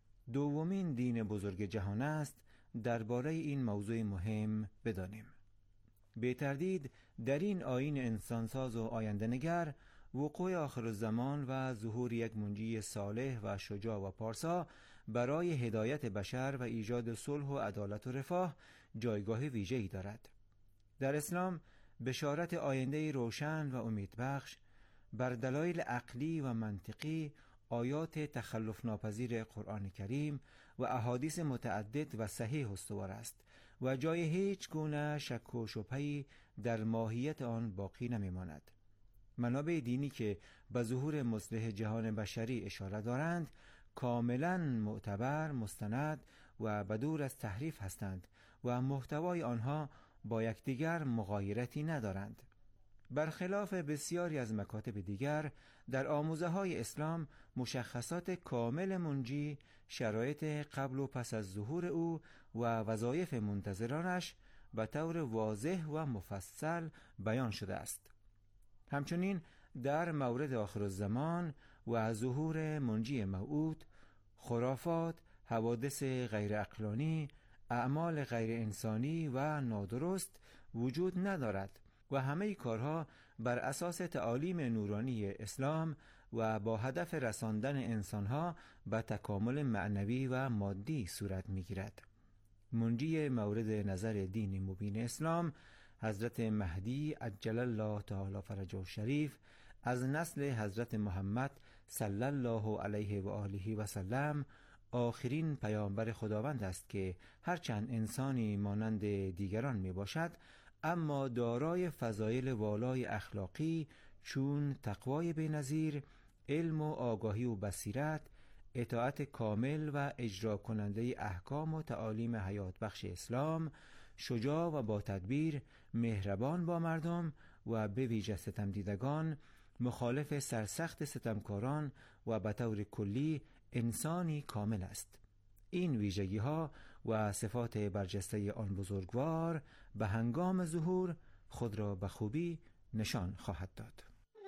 دومین دین بزرگ جهان است درباره این موضوع مهم بدانیم. به تردید در این آیین انسانساز و آینده‌نگر وقوع آخرالزمان و ظهور یک منجی صالح و شجاع و پارسا برای هدایت بشر و ایجاد صلح و عدالت و رفاه جایگاه ویژه‌ای دارد. در اسلام بشارت آینده روشن و امیدبخش بر دلایل عقلی و منطقی آیات تخلف ناپذیر قرآن کریم و احادیث متعدد و صحیح استوار است و جای هیچ گونه شک و شبهه‌ای در ماهیت آن باقی نمی‌ماند. منابع دینی که به ظهور مصلح جهان بشری اشاره دارند کاملا معتبر، مستند و بدور از تحریف هستند و محتوای آنها با یکدیگر مغایرتی ندارند. برخلاف بسیاری از مکاتب دیگر، در آموزه‌های اسلام مشخصات کامل منجی، شرایط قبل و پس از ظهور او و وظایف منتظرانش به طور واضح و مفصل بیان شده است. همچنین در مورد آخرالزمان و ظهور منجی موعود، خرافات، حوادث غیر عقلانی، اعمال غیر انسانی و نادرست وجود ندارد و همه کارها بر اساس تعالیم نورانی اسلام و با هدف رساندن انسانها به تکامل معنوی و مادی صورت می‌گیرد. منجی مورد نظر دین مبین اسلام، حضرت مهدی عجل الله تعالی فرجه الشریف، از نسل حضرت محمد صلی الله علیه و آله و سلم، آخرین پیامبر خداوند است که هرچند انسانی مانند دیگران می باشد، اما دارای فضایل والای اخلاقی چون تقوای بی‌نظیر، علم و آگاهی و بصیرت، اطاعت کامل و اجرا کننده احکام و تعالیم حیات بخش اسلام، شجاع و با تدبیر، مهربان با مردم و به ویژه ستم دیدگان، مخالف سرسخت ستمکاران و به طور کلی انسانی کامل است. این ویژگی ها و صفات برجسته آن بزرگوار به هنگام ظهور خود را به خوبی نشان خواهد داد.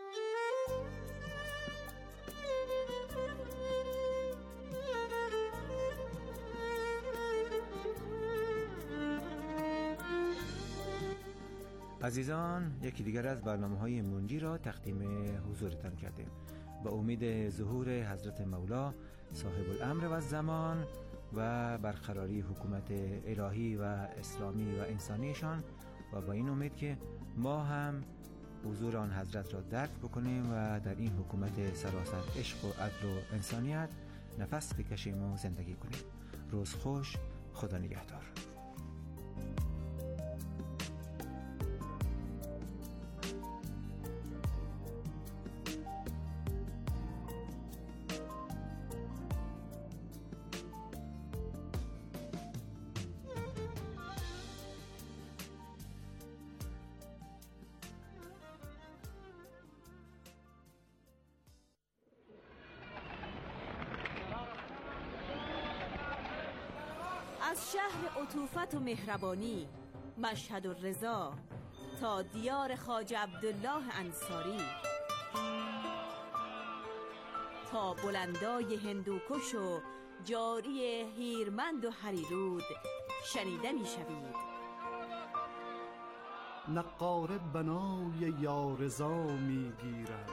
عزیزان، یکی دیگر از برنامه‌های منجی را تقدیم حضورتان کردیم. با امید ظهور حضرت مولا صاحب الامر و الزمان و برقراری حکومت الهی و اسلامی و انسانیشان و با این امید که ما هم حضور آن حضرت را درک بکنیم و در این حکومت سراسر عشق و عدل و انسانیت نفس بکشیم و زندگی کنیم. روز خوش، خدا نگهدار. از شهر عطوفت و مهربانی، مشهد الرضا، تا دیار خواجه عبدالله انصاری، تا بلندای هندوکش و جاری هیرمند و هریرود شنیده می شوید. نقاره بنای یارضا می گیرد،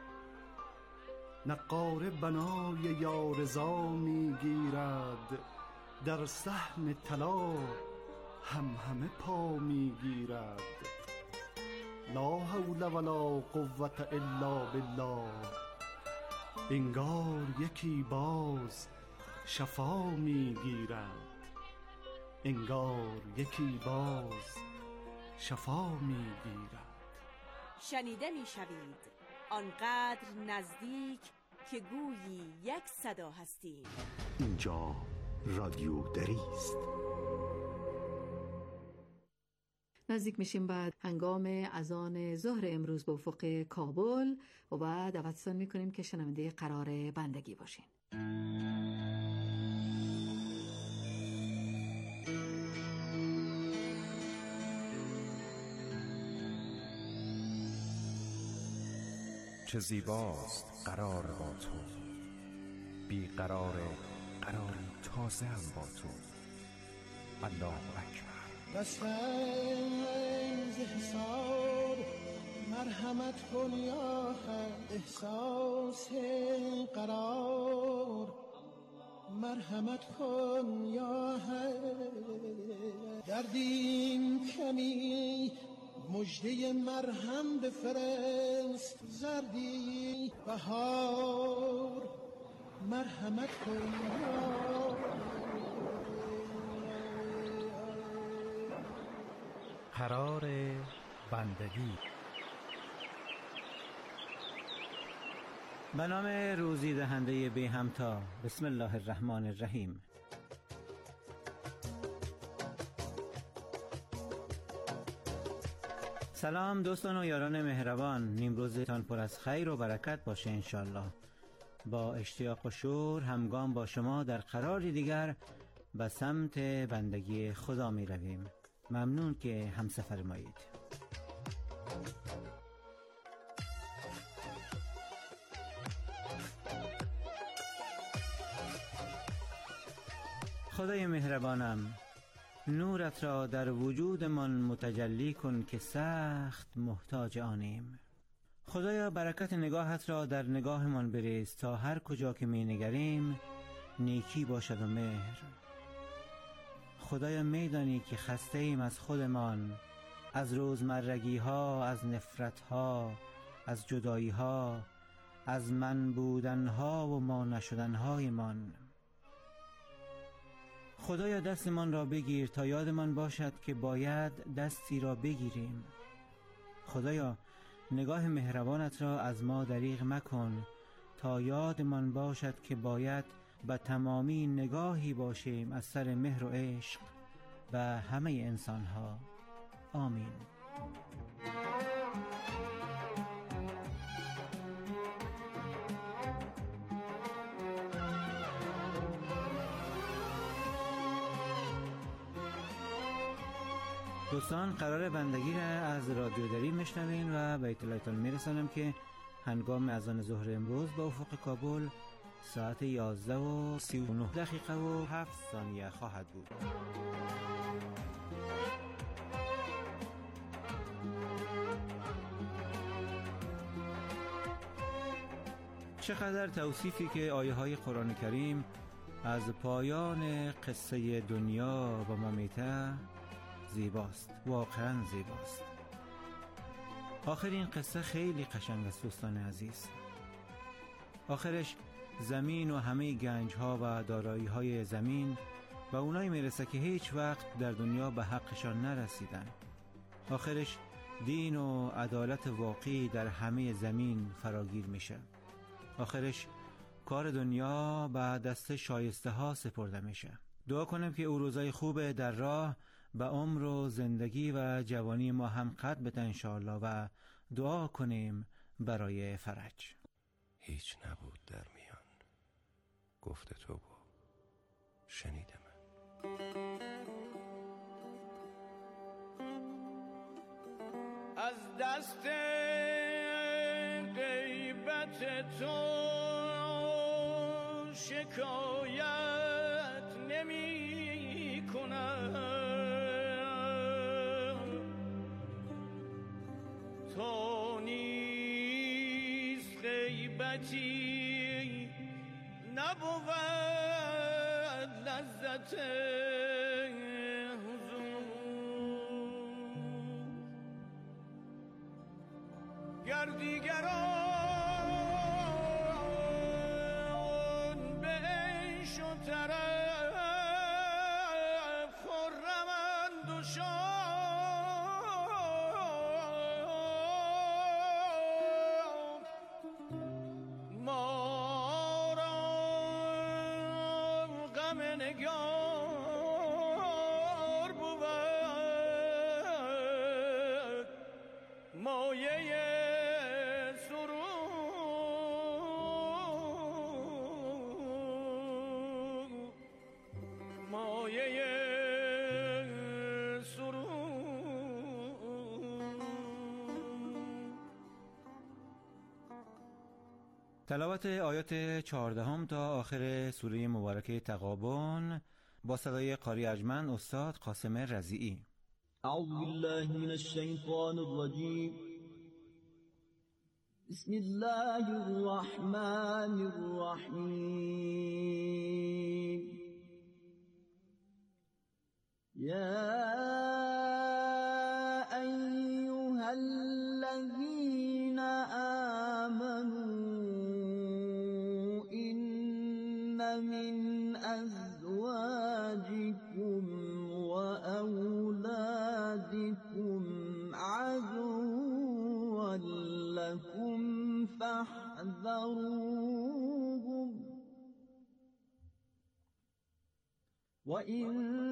نقاره بنای یارضا می گیرد، در صحن طلا همه پا می گیرد. لا حول ولا قوة الا بالله، انگار یکی باز شفا می گیرد، انگار یکی باز شفا می گیرد. شنیده می شوید، آنقدر نزدیک که گویی یک صدا هستیم. اینجا رادیو دری است. نزدیک میشیم بعد هنگام اذان ظهر امروز به افق کابل و دعوتتان میکنیم که شنونده قرار بندگی باشین. چه زیباست قرار با تو، بی قرار قراری تازه هم با تو. الله اکبر. بسم ز حساب مرحمت کن یا حق، احساس قرار مرحمت کن یا حق. دردیم کمی مجده مرهم بفرست، زردی بهار مرحمت کن یا قرار بندگی. به نام روزی دهنده بی همتا. بسم الله الرحمن الرحیم. سلام دوستان و یاران مهربان، نیمروزتان پر از خیر و برکت باشه انشالله. با اشتیاق و شور همگام با شما در قراری دیگر به سمت بندگی خدا می رویم. ممنون که همسفر مایید. خدای مهربانم، نورت را در وجودمان متجلی کن که سخت محتاج آنیم. خدایا برکت نگاهت را در نگاهمان بریز تا هر کجا که می نگریم نیکی باشد و مهر. خدایا میدانی که خسته ایم از خودمان، از روزمرگی ها، از نفرت ها، از جدایی ها، از من بودن ها و ما نشدن های من. خدایا دستمان را بگیر تا یادمان باشد که باید دستی را بگیریم. خدایا نگاه مهربانت را از ما دریغ مکن تا یادمان باشد که باید به تمامی نگاهی باشیم از سر مهر و عشق و همه انسانها. آمین. دوستان، قرار بندگی را از رادیو دری میشنوین و به اطلاعتان میرسانم که هنگام اذان ظهر امروز به افق کابل ساعت 11:39 خواهد بود. چقدر توصیفی که آیه های قرآن کریم از پایان قصه دنیا و ما میته زیباست، واقعا زیباست. آخر این قصه خیلی قشنگ است دوستان عزیز. آخرش زمین و همه گنج ها و دارایی های زمین و اونایی میرسه که هیچ وقت در دنیا به حقشان نرسیدن. آخرش دین و عدالت واقعی در همه زمین فراگیر میشه. آخرش کار دنیا به دست شایسته ها سپرده میشه. دعا کنیم که او روزای خوب در راه به عمر و زندگی و جوانی ما هم قد بده انشاءالله و دعا کنیم برای فرج. هیچ نبود در میان، گفت تو و شنید من. از دست غیبت تو شکایت نمی کنم، تو نیز غیبتی نبود لذت حضور. گر دیگران به عیش و طرب خرمند و شاد، ما را غم نگار بود مایه سرود. تلاوت آیات 14 تا آخر سوره مبارکه تغابن با صدای قاری ارجمند استاد قاسم رضیعی. اعوذ بالله من الشیطان الرجیم. بسم الله الرحمن الرحیم. یا ایها الذین آمنوا ان من ازواجکم وأولادكم عدوا لكم فاحذروهم وإن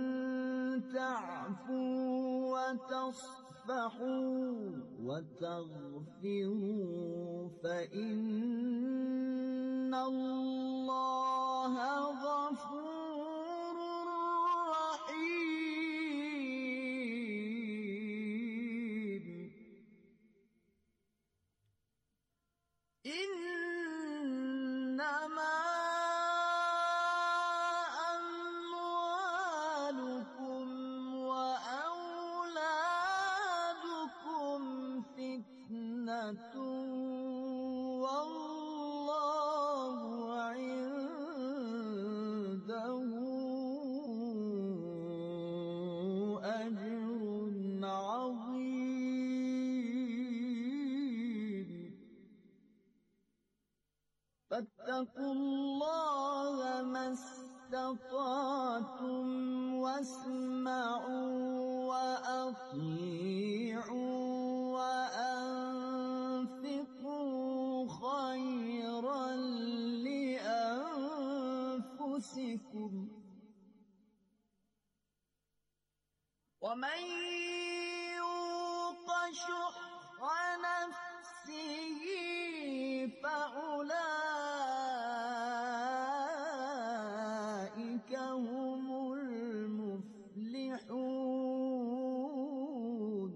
تعفوا وتصفحوا وتغفروا فإن الله غفور رحيم. إنما أموالكم وأولادكم فتنة والله عنده أجر عظيم. فاتقوا الله ما استطعتم واسمعوا وأطيعوا وأنفقوا خيرا لأنفسكم ومن يوق شح نفسه فأولئك هم المفلحون.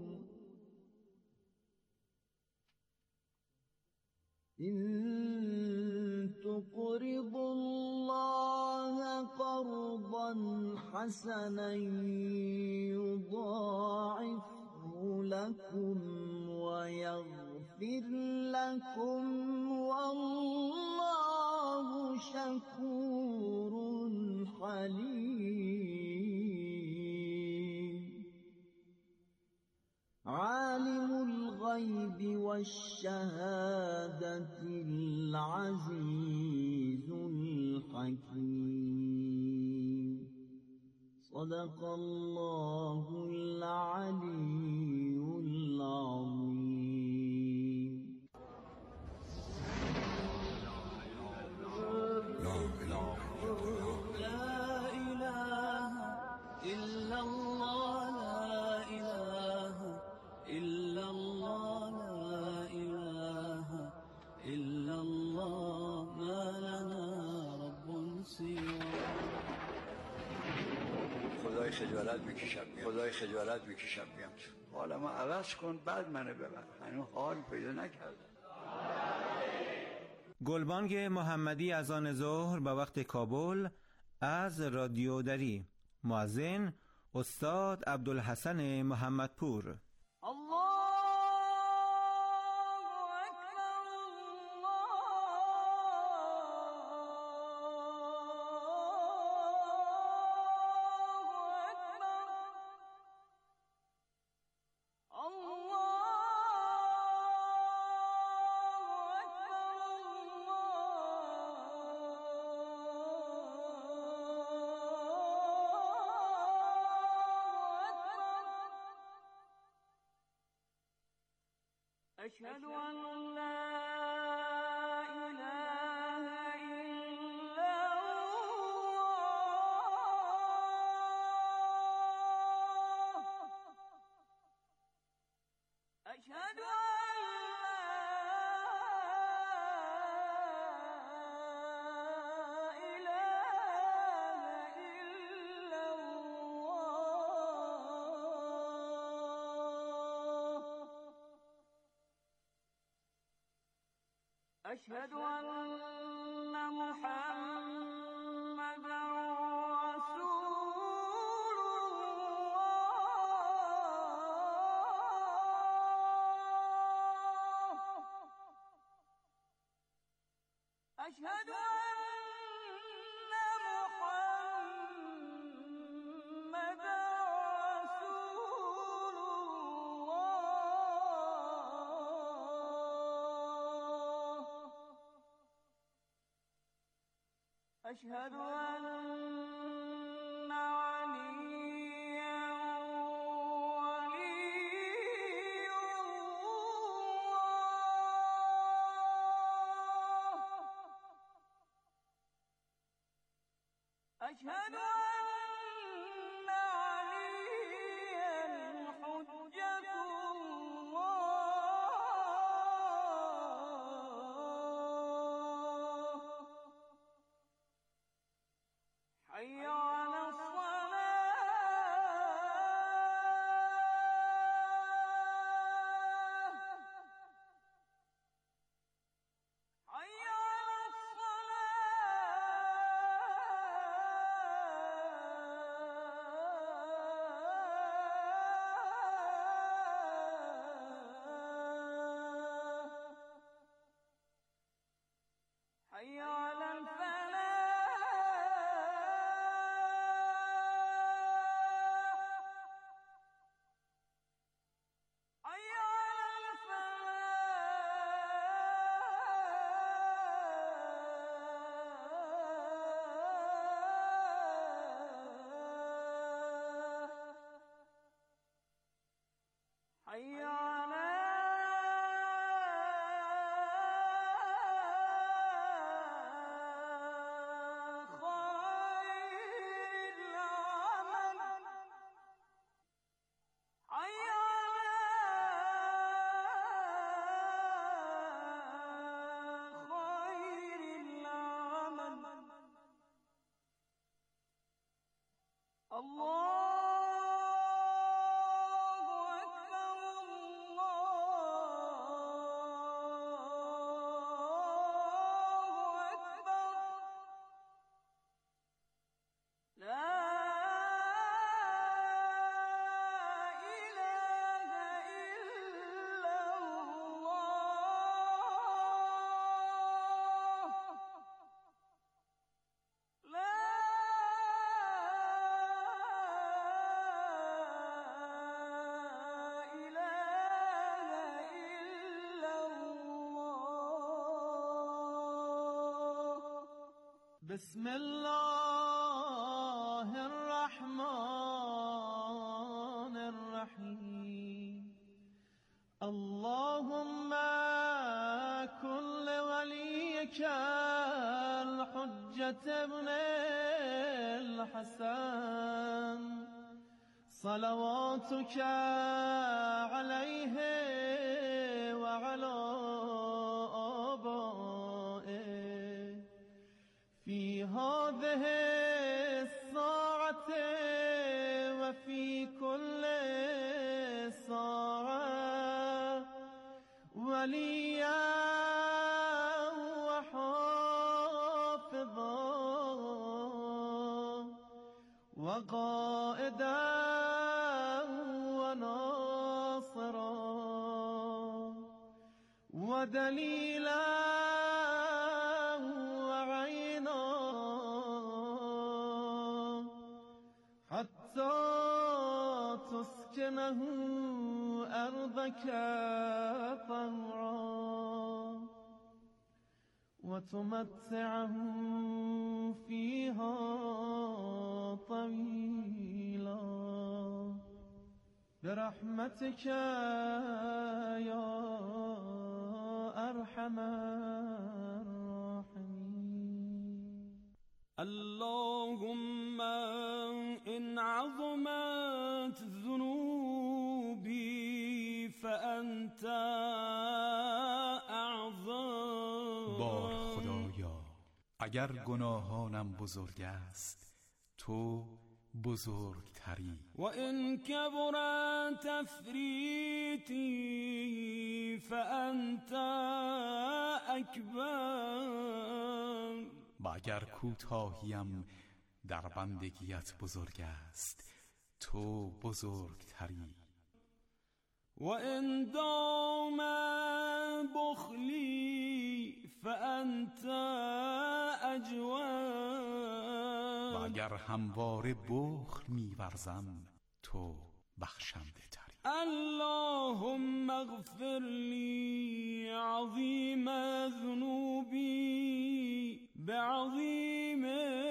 إن تقرضوا الله قرضا حسنا يضاعفه لكم ويغفر لكم والله شكور حليم. عالم الغيب والشهادة العزيز الحكيم. صدق الله العلي العظيم. لا إله إلا الله. لا إله إلا الله. لا إله إلا الله. ما لنا رب سواه. خدای خجالت میکشم بیام تو. حالا ما عوض کن بعد منو ببر. هنوز حال پیدا نکردم. گلبانگ محمدی از آن ظهر به وقت کابل از رادیو دری. مؤذن استاد عبدالحسن محمدپور. أشهد أن لا إله إلا الله. أشهد أن لا إله إلا أشهد أن محمدا رسول الله. أشهد أن محمدا رسول الله. أشهد أن عليا ولي الله. أشهد أن عليا حجة الله. حي على الصلاة. حي على الصلاة. حي على الفلاح. حي على الفلاح. حي على خير العمل. حي على خير العمل. الله أكبر الله أكبر. لا إله إلا الله. لا إله إلا الله. بسم الله الرحمن الرحيم. اللهم كن لوليك الحجة ابن الحسن صلواتك عليه وعلى آبائه في هذه الساعة وفي كل ساعة وليا وحافظا وقائدا وناصرا ودليلا وعينا حتى تسكنه أرضك طوعا وتمتعه فيها طويلا برحمتك يا أرحم الراحمين. اللهم إن عظمت ذنوبي فأنت أعظم. بار خدایا اگر گناهانم بزرگ است تو بزرگتری. و این کبر تفریطی فانت اکبر. و اگر کوتاهیم در بندگیت بزرگ است، تو بزرگتری. و این دام بخلی فانت اجود. و اگر همواره بخل می‌ورزم، تو بخشنده تری. اللهم اغفر لی عظیم ذنوبی بعظیم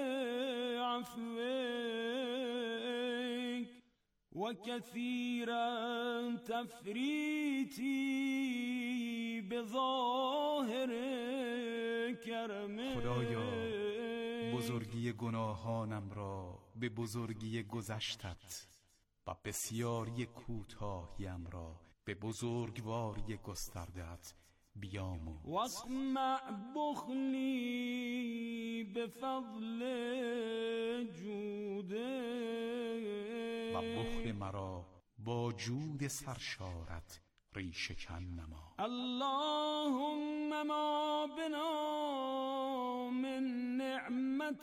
عفوک و کثیرا تفریطی بظاهر کرمک. خدایا بزرگی گناهانم را به بزرگی گذشتت و بسیاری کوتاهیم را به بزرگواری گسترده‌ات بیاموز. واسمع بخلی بفضل جوده. و بخل مرا با جود سرشارت ریشه کن نما. اللهم ما بنا من نعمت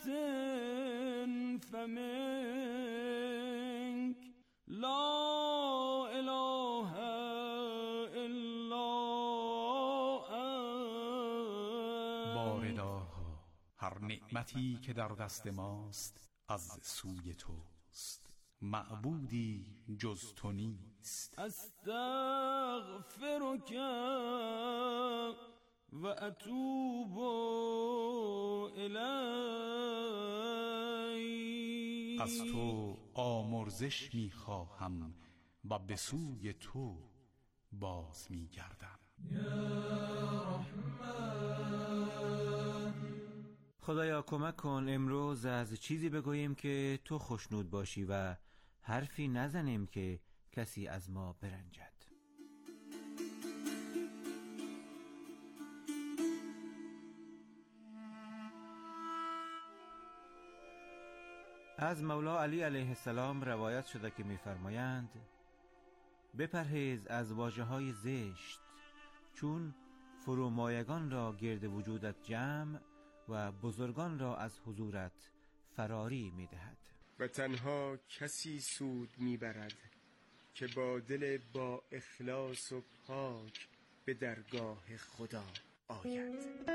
فمنک لا اله الا انت. بارداها هر نعمتی که در دست ماست از سوی توست، معبودی جز تو نیست. استغفرک و اتوب الیک. از تو آمرزش می‌خواهم و به سوی تو باز می‌گردم. خدایا کمک کن امروز از چیزی بگوییم که تو خوشنود باشی و حرفی نزنیم که کسی از ما برنجد. از مولا علی علیه السلام روایت شده که می‌فرمایند بپرهیز از واژه‌های زشت، چون فرومایگان را گرد وجودت جمع و بزرگان را از حضورت فراری می‌دهد. و تنها کسی سود می‌برد که با دل با اخلاص و پاک به درگاه خدا آید.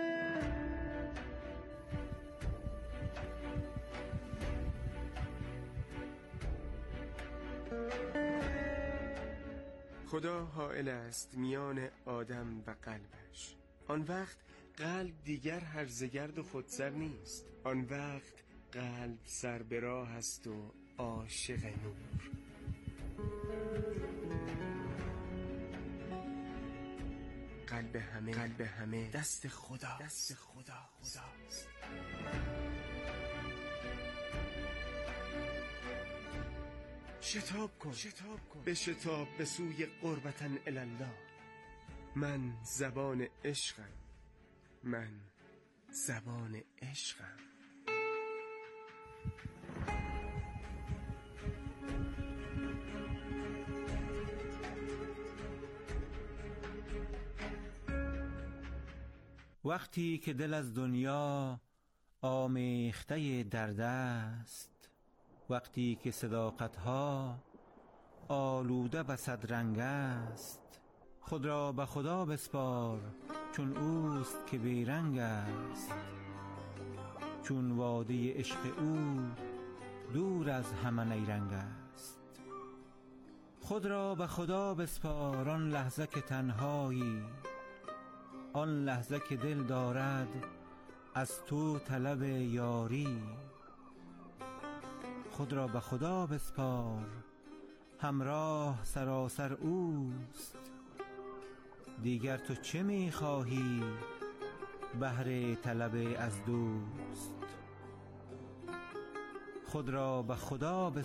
خدا حائل است میان آدم و قلبش. آن وقت قلب دیگر هرزگرد و خودسر نیست. آن وقت قلب سر به راه است و عاشق نور. قلب همه دست خداست. شتاب کن بشتاب به سوی قربتاً الالله. من زبان عشقم. وقتی که دل از دنیا آمیخته درد است، وقتی که صداقتها آلوده به صد رنگ است، خود را به خدا بسپار چون اوست که بیرنگ است. چون وادی عشق او دور از همه نیرنگ است. خود را به خدا بسپار آن لحظه که تنهایی، آن لحظه که دل دارد از تو طلب یاری. خود را به خدا بسپار همراه سراسر اوست. دیگر تو چه می‌خواهی بهر طلب از دوست؟ خود را به خدا بسپار